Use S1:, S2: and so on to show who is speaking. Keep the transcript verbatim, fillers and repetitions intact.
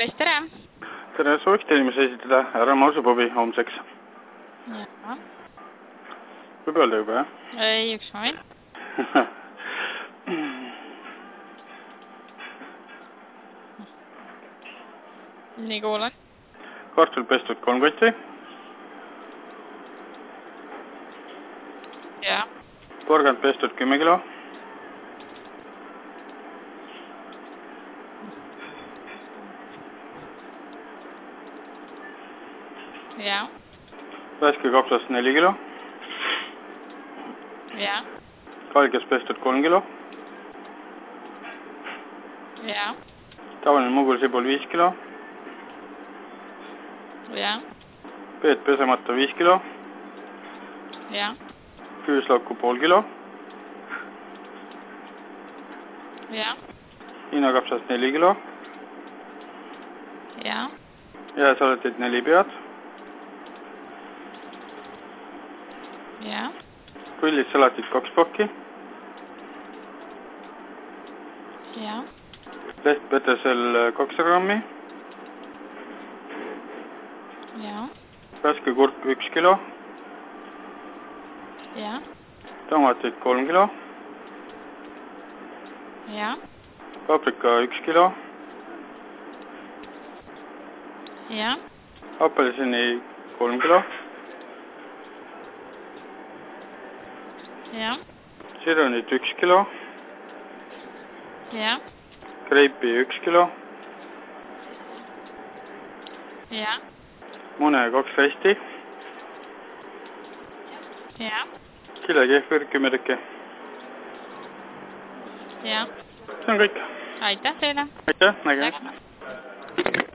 S1: Pest, tere!
S2: Tere, sooviks teile inimese esitada härra Marsupubi homseks.
S1: Jaa.
S2: Võib öelda juba, jah?
S1: Ei, üks moment. Nii kuulen.
S2: Kartul pestud kolm kotti.
S1: Jaa.
S2: Porgand pestud kümme kilo.
S1: Jaa.
S2: Väske kapsast neli kilo.
S1: Jaa.
S2: Kalges pestud kolm kilo.
S1: Jaa.
S2: Tavaline mugulsibul viis kilo.
S1: Jaa.
S2: Peet pesemata viis kilo.
S1: Jaa.
S2: Küüslauku pool kilo.
S1: Jaa.
S2: Hiinakapsast neli kilo.
S1: Jaa.
S2: Jääsalatit neli pead.
S1: Jaa.
S2: Grillis salatit kaks pakki.
S1: Jaa.
S2: Leht petesel kakssada grammi.
S1: Jaa.
S2: Värske kurk üks kilo.
S1: Jaa.
S2: Tomatid kolm kilo.
S1: Jaa.
S2: Paprika üks kilo.
S1: Jaa.
S2: Apelsini kolm kilo.
S1: Jaa.
S2: Sidronit üks kilo.
S1: Jaa.
S2: Kreipi üks kilo.
S1: Jaa.
S2: Mune kaks resti.
S1: Jaa.
S2: Kilekehvir kümme tükki.
S1: Jaa.
S2: See on kõik.
S1: Aitäh teile!
S2: Aitäh, nägemist!